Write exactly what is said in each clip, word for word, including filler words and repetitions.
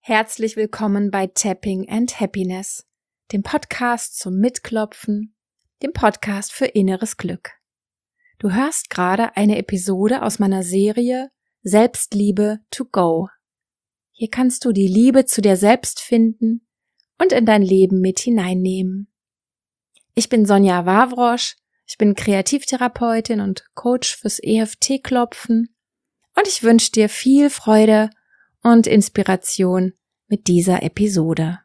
Herzlich willkommen bei Tapping and Happiness, dem Podcast zum Mitklopfen, dem Podcast für inneres Glück. Du hörst gerade eine Episode aus meiner Serie Selbstliebe to go. Hier kannst du die Liebe zu dir selbst finden und in dein Leben mit hineinnehmen. Ich bin Sonja Wawrosch, ich bin Kreativtherapeutin und Coach fürs E F T-Klopfen und ich wünsche dir viel Freude und Inspiration mit dieser Episode.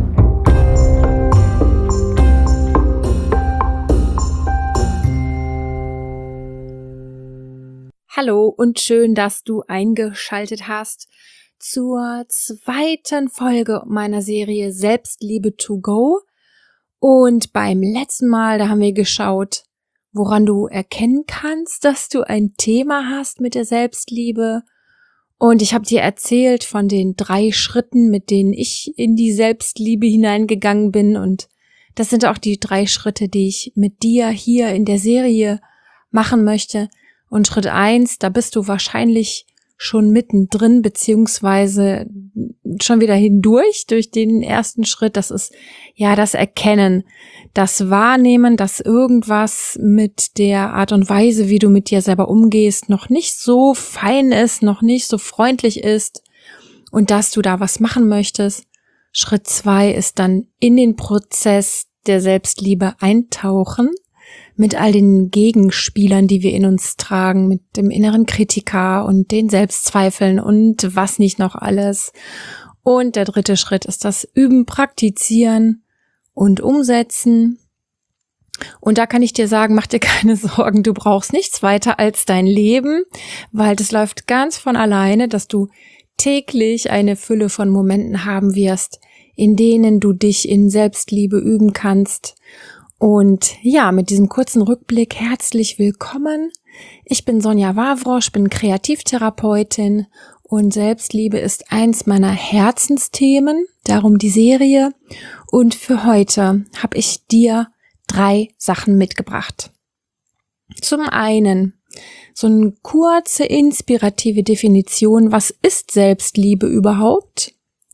Hallo und schön, dass du eingeschaltet hast zur zweiten Folge meiner Serie Selbstliebe to go. Und beim letzten Mal, da haben wir geschaut, woran du erkennen kannst, dass du ein Thema hast mit der Selbstliebe. Und ich habe dir erzählt von den drei Schritten, mit denen ich in die Selbstliebe hineingegangen bin. Und das sind auch die drei Schritte, die ich mit dir hier in der Serie machen möchte. Und Schritt eins, da bist du wahrscheinlich schon mittendrin, beziehungsweise schon wieder hindurch durch den ersten Schritt. Das ist ja das Erkennen, das Wahrnehmen, dass irgendwas mit der Art und Weise, wie du mit dir selber umgehst, noch nicht so fein ist, noch nicht so freundlich ist und dass du da was machen möchtest. Schritt zwei ist dann in den Prozess der Selbstliebe eintauchen, mit all den Gegenspielern, die wir in uns tragen, mit dem inneren Kritiker und den Selbstzweifeln und was nicht noch alles. Und der dritte Schritt ist das Üben, Praktizieren und Umsetzen. Und da kann ich dir sagen, mach dir keine Sorgen, du brauchst nichts weiter als dein Leben, weil das läuft ganz von alleine, dass du täglich eine Fülle von Momenten haben wirst, in denen du dich in Selbstliebe üben kannst. Und ja, mit diesem kurzen Rückblick herzlich willkommen. Ich bin Sonja Wawrosch, bin Kreativtherapeutin und Selbstliebe ist eins meiner Herzensthemen, darum die Serie. Und für heute habe ich dir drei Sachen mitgebracht. Zum einen so eine kurze, inspirative Definition, was ist Selbstliebe überhaupt?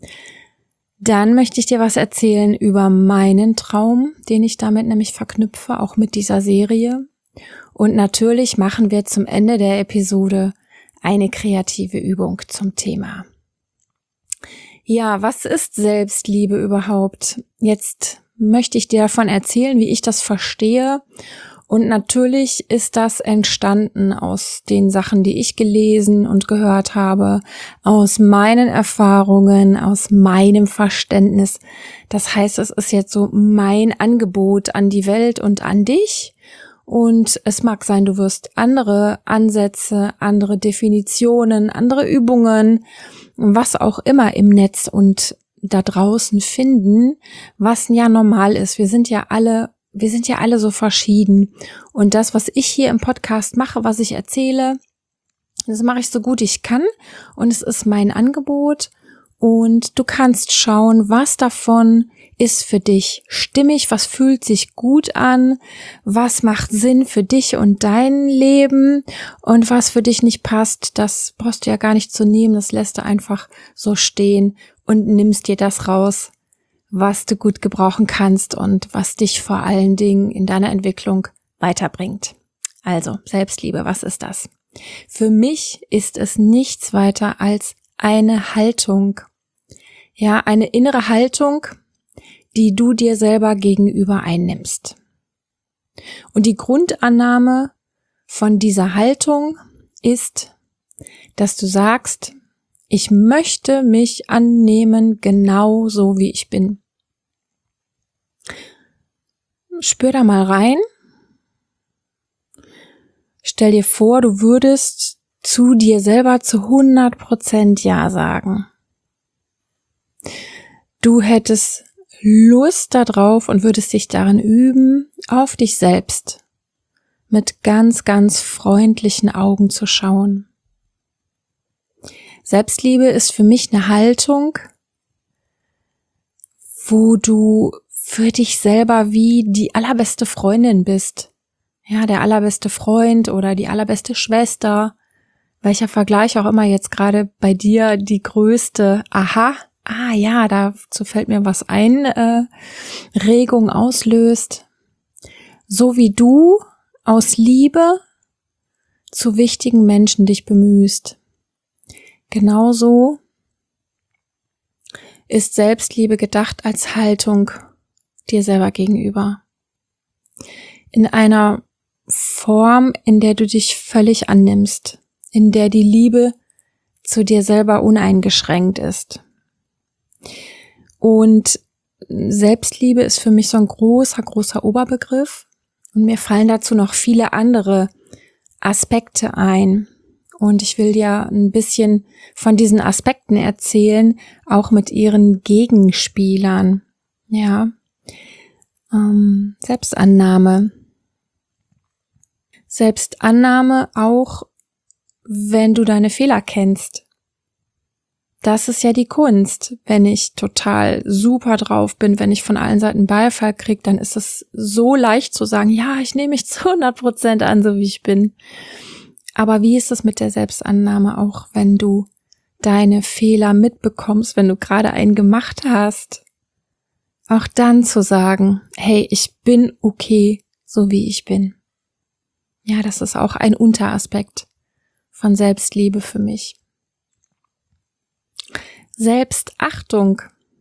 Dann möchte ich dir was erzählen über meinen Traum, den ich damit nämlich verknüpfe, auch mit dieser Serie. Und natürlich machen wir zum Ende der Episode eine kreative Übung zum Thema. Ja, was ist Selbstliebe überhaupt? Jetzt möchte ich dir davon erzählen, wie ich das verstehe. Und natürlich ist das entstanden aus den Sachen, die ich gelesen und gehört habe, aus meinen Erfahrungen, aus meinem Verständnis. Das heißt, es ist jetzt so mein Angebot an die Welt und an dich. Und es mag sein, du wirst andere Ansätze, andere Definitionen, andere Übungen, was auch immer im Netz und da draußen finden, was ja normal ist. Wir sind ja alle Wir sind ja alle so verschieden und das, was ich hier im Podcast mache, was ich erzähle, das mache ich so gut ich kann und es ist mein Angebot und du kannst schauen, was davon ist für dich stimmig, was fühlt sich gut an, was macht Sinn für dich und dein Leben und was für dich nicht passt, das brauchst du ja gar nicht zu nehmen, das lässt du einfach so stehen und nimmst dir das raus, was du gut gebrauchen kannst und was dich vor allen Dingen in deiner Entwicklung weiterbringt. Also, Selbstliebe, was ist das? Für mich ist es nichts weiter als eine Haltung. Ja, eine innere Haltung, die du dir selber gegenüber einnimmst. Und die Grundannahme von dieser Haltung ist, dass du sagst, ich möchte mich annehmen, genau so wie ich bin. Spür da mal rein. Stell dir vor, du würdest zu dir selber zu hundert Prozent Ja sagen. Du hättest Lust darauf und würdest dich darin üben, auf dich selbst mit ganz, ganz freundlichen Augen zu schauen. Selbstliebe ist für mich eine Haltung, wo du für dich selber wie die allerbeste Freundin bist. Ja, der allerbeste Freund oder die allerbeste Schwester. Welcher Vergleich auch immer jetzt gerade bei dir die größte Aha ah ja, dazu fällt mir was ein, äh, Regung auslöst. So wie du aus Liebe zu wichtigen Menschen dich bemühst, genauso ist Selbstliebe gedacht als Haltung dir selber gegenüber. In einer Form, in der du dich völlig annimmst, in der die Liebe zu dir selber uneingeschränkt ist. Und Selbstliebe ist für mich so ein großer, großer Oberbegriff. Und mir fallen dazu noch viele andere Aspekte ein. Und ich will dir ein bisschen von diesen Aspekten erzählen, auch mit ihren Gegenspielern. Ja, ähm, Selbstannahme. Selbstannahme auch, wenn du deine Fehler kennst. Das ist ja die Kunst. Wenn ich total super drauf bin, wenn ich von allen Seiten Beifall kriege, dann ist es so leicht zu sagen, ja, ich nehme mich zu hundert Prozent an, so wie ich bin. Aber wie ist es mit der Selbstannahme, auch wenn du deine Fehler mitbekommst, wenn du gerade einen gemacht hast? Auch dann zu sagen, hey, ich bin okay, so wie ich bin. Ja, das ist auch ein Unteraspekt von Selbstliebe für mich. Selbstachtung.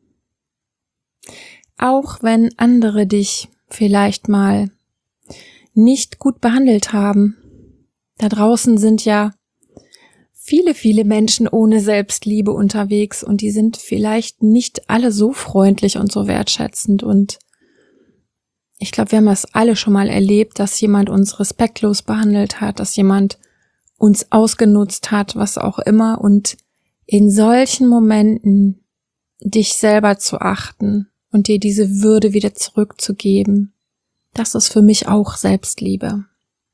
Auch wenn andere dich vielleicht mal nicht gut behandelt haben. Da draußen sind ja viele, viele Menschen ohne Selbstliebe unterwegs und die sind vielleicht nicht alle so freundlich und so wertschätzend. Und ich glaube, wir haben das alle schon mal erlebt, dass jemand uns respektlos behandelt hat, dass jemand uns ausgenutzt hat, was auch immer. Und in solchen Momenten dich selber zu achten und dir diese Würde wieder zurückzugeben, das ist für mich auch Selbstliebe.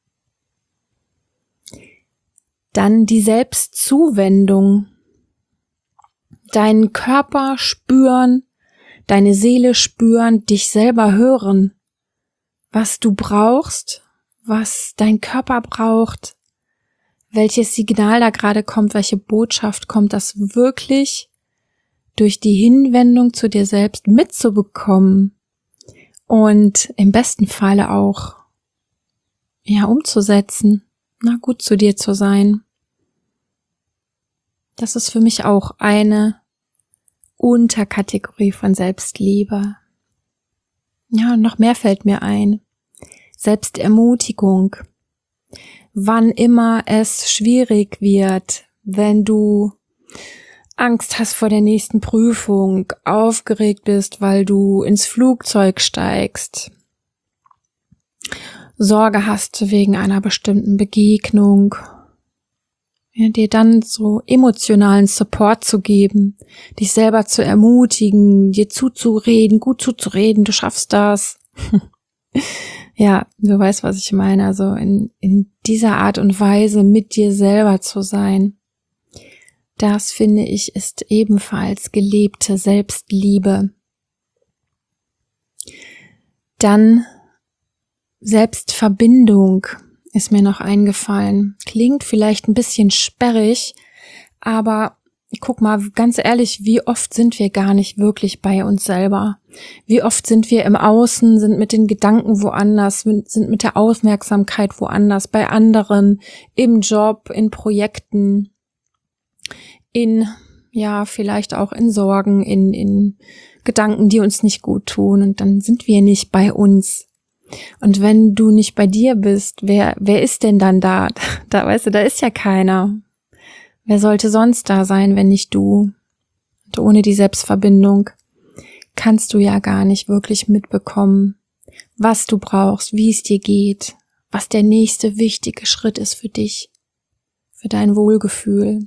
Dann die Selbstzuwendung. Deinen Körper spüren, deine Seele spüren, dich selber hören, was du brauchst, was dein Körper braucht, welches Signal da gerade kommt, welche Botschaft kommt, das wirklich durch die Hinwendung zu dir selbst mitzubekommen und im besten Falle auch ja umzusetzen, na gut zu dir zu sein. Das ist für mich auch eine Unterkategorie von Selbstliebe. Ja, und noch mehr fällt mir ein. Selbstermutigung. Wann immer es schwierig wird, wenn du Angst hast vor der nächsten Prüfung, aufgeregt bist, weil du ins Flugzeug steigst, Sorge hast wegen einer bestimmten Begegnung, ja, dir dann so emotionalen Support zu geben, dich selber zu ermutigen, dir zuzureden, gut zuzureden, du schaffst das. Ja, du weißt, was ich meine. Also in, in dieser Art und Weise mit dir selber zu sein, das finde ich ist ebenfalls gelebte Selbstliebe. Dann Selbstverbindung ist mir noch eingefallen. Klingt vielleicht ein bisschen sperrig, aber guck mal, ganz ehrlich, wie oft sind wir gar nicht wirklich bei uns selber? Wie oft sind wir im Außen, sind mit den Gedanken woanders, sind mit der Aufmerksamkeit woanders, bei anderen, im Job, in Projekten, in, ja, vielleicht auch in Sorgen, in, in Gedanken, die uns nicht gut tun, und dann sind wir nicht bei uns. Und wenn du nicht bei dir bist, wer, wer ist denn dann da? Da, weißt du, da ist ja keiner. Wer sollte sonst da sein, wenn nicht du? Und ohne die Selbstverbindung kannst du ja gar nicht wirklich mitbekommen, was du brauchst, wie es dir geht, was der nächste wichtige Schritt ist für dich, für dein Wohlgefühl.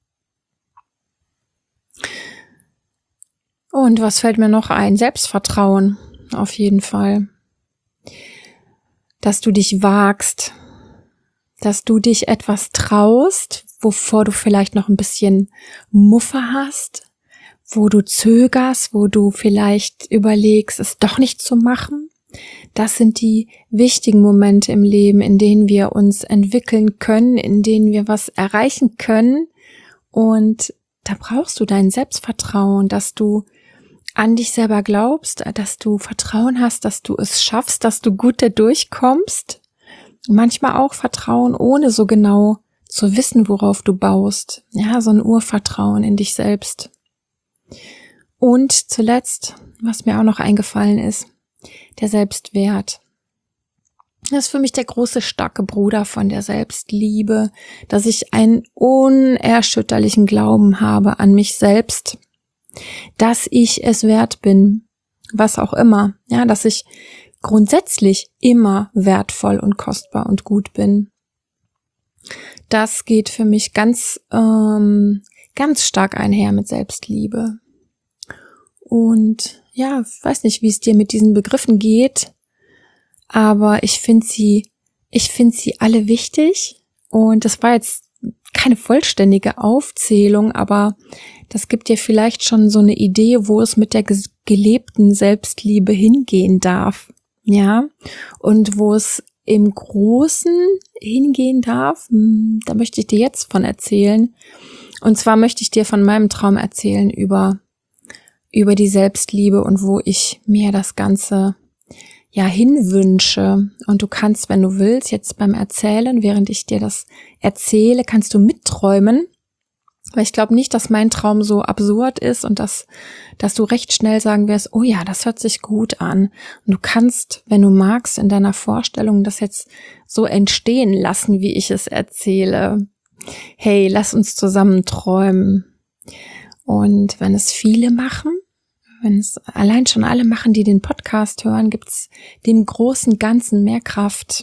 Und was fällt mir noch ein? Selbstvertrauen, auf jeden Fall. Dass du dich wagst, dass du dich etwas traust, wovor du vielleicht noch ein bisschen Muffe hast, wo du zögerst, wo du vielleicht überlegst, es doch nicht zu machen. Das sind die wichtigen Momente im Leben, in denen wir uns entwickeln können, in denen wir was erreichen können. Und da brauchst du dein Selbstvertrauen, dass du an dich selber glaubst, dass du Vertrauen hast, dass du es schaffst, dass du gut da durchkommst. Manchmal auch Vertrauen, ohne so genau zu wissen, worauf du baust. Ja, so ein Urvertrauen in dich selbst. Und zuletzt, was mir auch noch eingefallen ist, der Selbstwert. Das ist für mich der große, starke Bruder von der Selbstliebe, dass ich einen unerschütterlichen Glauben habe an mich selbst, dass ich es wert bin, was auch immer, ja, dass ich grundsätzlich immer wertvoll und kostbar und gut bin. Das geht für mich ganz, ähm, ganz stark einher mit Selbstliebe. Und ja, ich weiß nicht, wie es dir mit diesen Begriffen geht, aber ich finde sie, ich finde sie alle wichtig. Und das war jetzt keine vollständige Aufzählung, aber das gibt dir vielleicht schon so eine Idee, wo es mit der gelebten Selbstliebe hingehen darf. Ja, und wo es im Großen hingehen darf, da möchte ich dir jetzt von erzählen. Und zwar möchte ich dir von meinem Traum erzählen über, über die Selbstliebe und wo ich mir das Ganze ja hinwünsche. Und du kannst, wenn du willst, jetzt beim Erzählen, während ich dir das erzähle, kannst du mitträumen. Weil ich glaube nicht, dass mein Traum so absurd ist und dass, dass du recht schnell sagen wirst, oh ja, das hört sich gut an. Und du kannst, wenn du magst, in deiner Vorstellung das jetzt so entstehen lassen, wie ich es erzähle. Hey, lass uns zusammen träumen. Und wenn es viele machen, wenn es allein schon alle machen, die den Podcast hören, gibt's dem großen Ganzen mehr Kraft.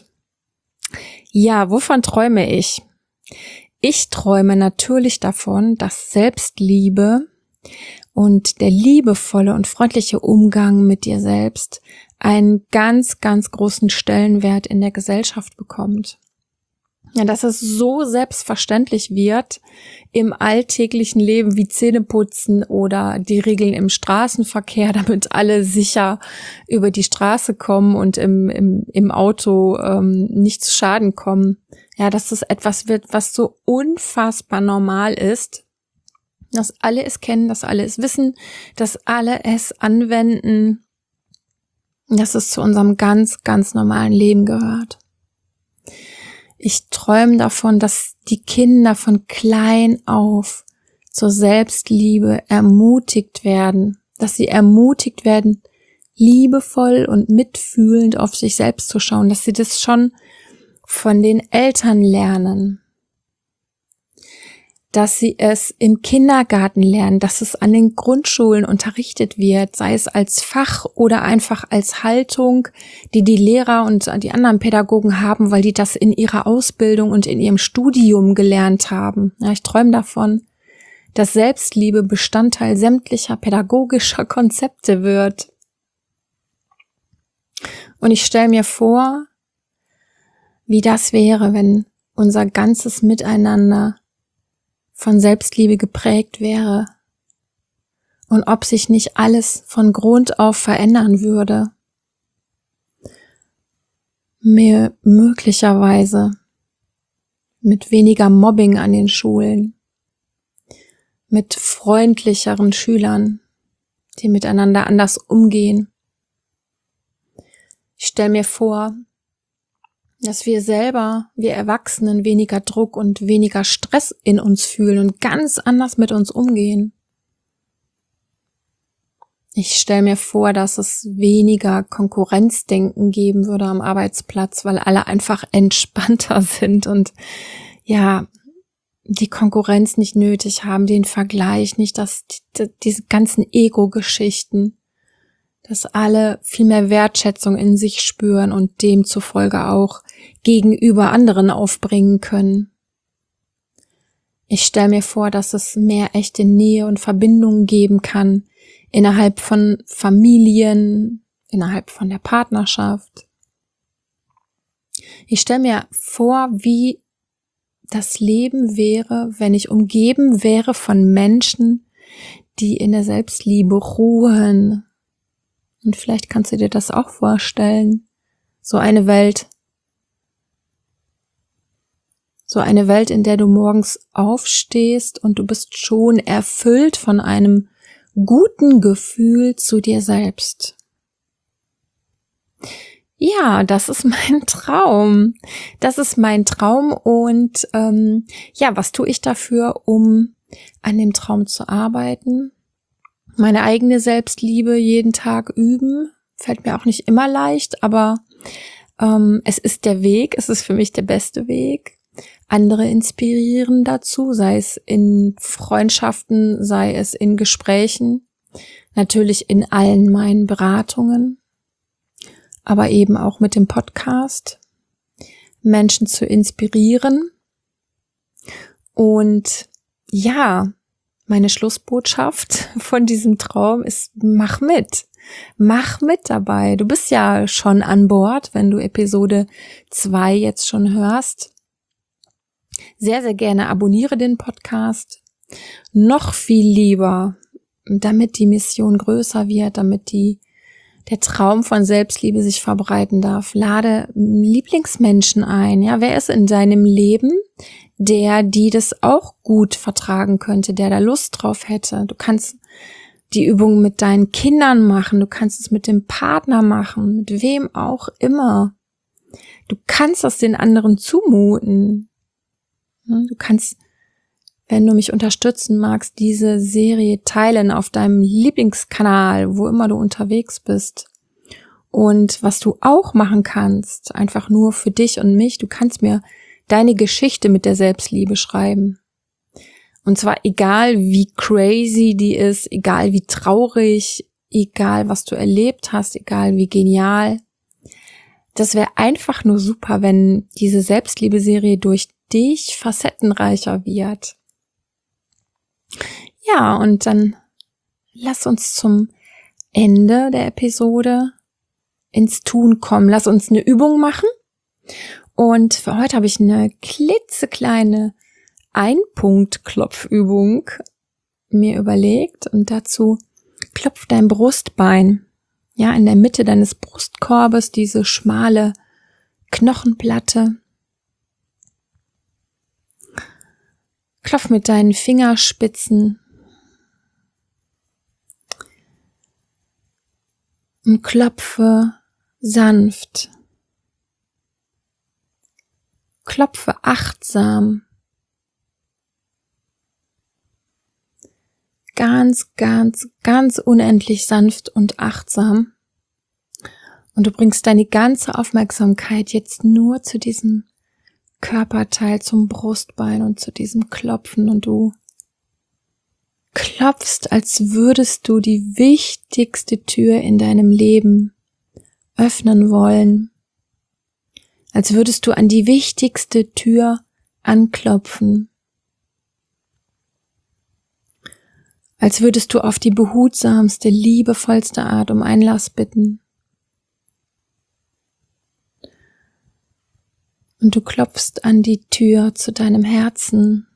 Ja, wovon träume ich? Ich träume natürlich davon, dass Selbstliebe und der liebevolle und freundliche Umgang mit dir selbst einen ganz, ganz großen Stellenwert in der Gesellschaft bekommt. Ja, dass es so selbstverständlich wird im alltäglichen Leben wie Zähneputzen oder die Regeln im Straßenverkehr, damit alle sicher über die Straße kommen und im, im, im Auto ähm, nicht zu Schaden kommen. Ja, dass es etwas wird, was so unfassbar normal ist, dass alle es kennen, dass alle es wissen, dass alle es anwenden, dass es zu unserem ganz, ganz normalen Leben gehört. Ich träume davon, dass die Kinder von klein auf zur Selbstliebe ermutigt werden, dass sie ermutigt werden, liebevoll und mitfühlend auf sich selbst zu schauen, dass sie das schon von den Eltern lernen, dass sie es im Kindergarten lernen, dass es an den Grundschulen unterrichtet wird, sei es als Fach oder einfach als Haltung, die die Lehrer und die anderen Pädagogen haben, weil die das in ihrer Ausbildung und in ihrem Studium gelernt haben. Ja, ich träume davon, dass Selbstliebe Bestandteil sämtlicher pädagogischer Konzepte wird. Und ich stelle mir vor, wie das wäre, wenn unser ganzes Miteinander von Selbstliebe geprägt wäre und ob sich nicht alles von Grund auf verändern würde. Mehr möglicherweise mit weniger Mobbing an den Schulen, mit freundlicheren Schülern, die miteinander anders umgehen. Ich stelle mir vor, dass wir selber, wir Erwachsenen, weniger Druck und weniger Stress in uns fühlen und ganz anders mit uns umgehen. Ich stelle mir vor, dass es weniger Konkurrenzdenken geben würde am Arbeitsplatz, weil alle einfach entspannter sind und ja, die Konkurrenz nicht nötig haben, den Vergleich nicht, dass die, diese ganzen Ego-Geschichten, dass alle viel mehr Wertschätzung in sich spüren und demzufolge auch gegenüber anderen aufbringen können. Ich stelle mir vor, dass es mehr echte Nähe und Verbindungen geben kann innerhalb von Familien, innerhalb von der Partnerschaft. Ich stelle mir vor, wie das Leben wäre, wenn ich umgeben wäre von Menschen, die in der Selbstliebe ruhen. Und vielleicht kannst du dir das auch vorstellen. So eine Welt, So eine Welt, in der du morgens aufstehst und du bist schon erfüllt von einem guten Gefühl zu dir selbst. Ja, das ist mein Traum. Das ist mein Traum und ähm, ja, was tue ich dafür, um an dem Traum zu arbeiten? Meine eigene Selbstliebe jeden Tag üben. Fällt mir auch nicht immer leicht, aber ähm, es ist der Weg, es ist für mich der beste Weg. Andere inspirieren dazu, sei es in Freundschaften, sei es in Gesprächen, natürlich in allen meinen Beratungen, aber eben auch mit dem Podcast, Menschen zu inspirieren. Und ja, meine Schlussbotschaft von diesem Traum ist, mach mit. Mach mit dabei. Du bist ja schon an Bord, wenn du Episode zwei jetzt schon hörst. Sehr, sehr gerne abonniere den Podcast. Noch viel lieber, damit die Mission größer wird, damit die der Traum von Selbstliebe sich verbreiten darf. Lade Lieblingsmenschen ein. Ja, wer ist in deinem Leben, der die das auch gut vertragen könnte, der da Lust drauf hätte? Du kannst die Übung mit deinen Kindern machen, du kannst es mit dem Partner machen, mit wem auch immer. Du kannst das den anderen zumuten. Du kannst, wenn du mich unterstützen magst, diese Serie teilen auf deinem Lieblingskanal, wo immer du unterwegs bist. Und was du auch machen kannst, einfach nur für dich und mich, du kannst mir deine Geschichte mit der Selbstliebe schreiben. Und zwar egal, wie crazy die ist, egal wie traurig, egal was du erlebt hast, egal wie genial. Das wäre einfach nur super, wenn diese Selbstliebe-Serie durch dich facettenreicher wird. Ja, und dann lass uns zum Ende der Episode ins Tun kommen. Lass uns eine Übung machen. Und für heute habe ich eine klitzekleine Ein-Punkt-Klopfübung mir überlegt. Und dazu klopf dein Brustbein. Ja, in der Mitte deines Brustkorbes, diese schmale Knochenplatte. Klopf mit deinen Fingerspitzen und klopfe sanft. Klopfe achtsam. Ganz, ganz, ganz unendlich sanft und achtsam. Und du bringst deine ganze Aufmerksamkeit jetzt nur zu diesem Körperteil, zum Brustbein und zu diesem Klopfen. Und du klopfst, als würdest du die wichtigste Tür in deinem Leben öffnen wollen. Als würdest du an die wichtigste Tür anklopfen. Als würdest du auf die behutsamste, liebevollste Art um Einlass bitten. Und du klopfst an die Tür zu deinem Herzen.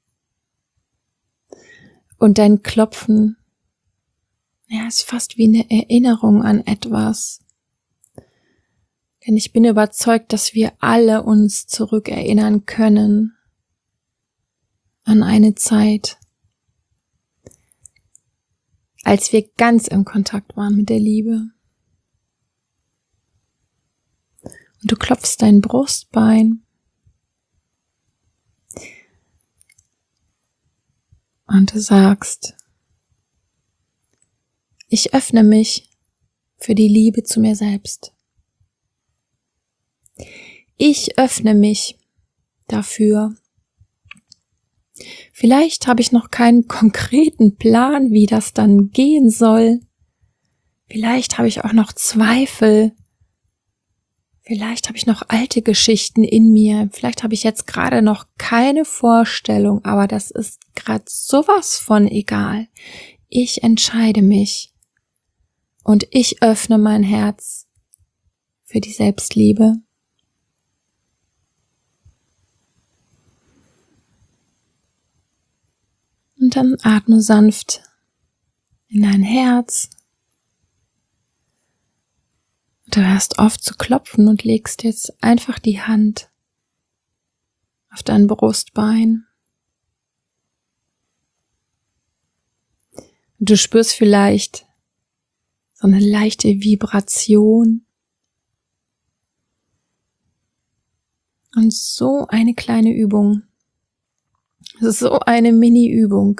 Und dein Klopfen, ja, ist fast wie eine Erinnerung an etwas. Denn ich bin überzeugt, dass wir alle uns zurückerinnern können an eine Zeit, als wir ganz im Kontakt waren mit der Liebe. Und du klopfst dein Brustbein und du sagst, ich öffne mich für die Liebe zu mir selbst. Ich öffne mich dafür. Vielleicht habe ich noch keinen konkreten Plan, wie das dann gehen soll. Vielleicht habe ich auch noch Zweifel. Vielleicht habe ich noch alte Geschichten in mir. Vielleicht habe ich jetzt gerade noch keine Vorstellung, aber das ist gerade sowas von egal. Ich entscheide mich und ich öffne mein Herz für die Selbstliebe. Und dann atme sanft in dein Herz. Du hörst auf zu klopfen und legst jetzt einfach die Hand auf dein Brustbein. Du spürst vielleicht so eine leichte Vibration. Und so eine kleine Übung, so eine Mini-Übung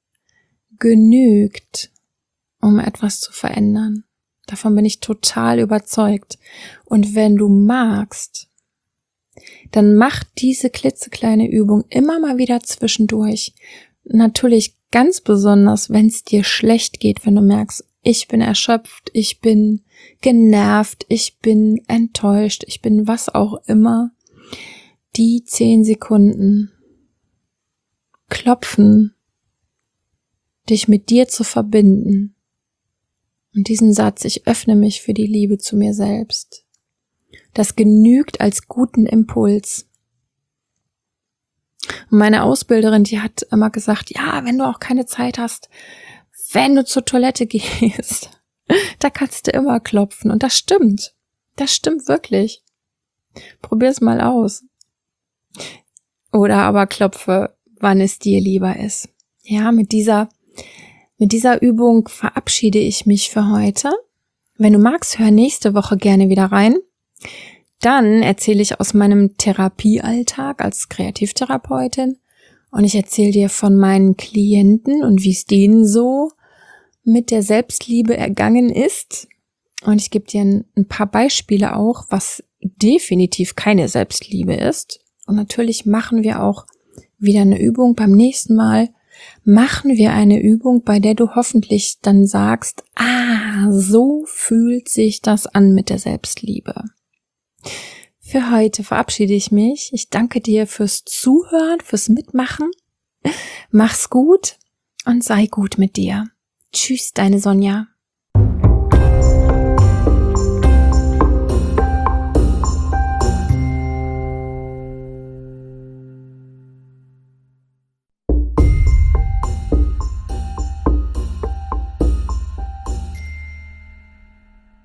genügt, um etwas zu verändern. Davon bin ich total überzeugt. Und wenn du magst, dann mach diese klitzekleine Übung immer mal wieder zwischendurch. Natürlich ganz besonders, wenn es dir schlecht geht, wenn du merkst, ich bin erschöpft, ich bin genervt, ich bin enttäuscht, ich bin was auch immer. Die zehn Sekunden klopfen, dich mit dir zu verbinden. Und diesen Satz, ich öffne mich für die Liebe zu mir selbst. Das genügt als guten Impuls. Und meine Ausbilderin, die hat immer gesagt, ja, wenn du auch keine Zeit hast, wenn du zur Toilette gehst, da kannst du immer klopfen. Und das stimmt. Das stimmt wirklich. Probier's mal aus. Oder aber klopfe, wann es dir lieber ist. Ja, mit dieser, mit dieser Übung verabschiede ich mich für heute. Wenn du magst, hör nächste Woche gerne wieder rein. Dann erzähle ich aus meinem Therapiealltag als Kreativtherapeutin und ich erzähle dir von meinen Klienten und wie es denen so mit der Selbstliebe ergangen ist. Und ich gebe dir ein, ein paar Beispiele auch, was definitiv keine Selbstliebe ist. Und natürlich machen wir auch wieder eine Übung. Beim nächsten Mal machen wir eine Übung, bei der du hoffentlich dann sagst, ah, so fühlt sich das an mit der Selbstliebe. Für heute verabschiede ich mich. Ich danke dir fürs Zuhören, fürs Mitmachen. Mach's gut und sei gut mit dir. Tschüss, deine Sonja.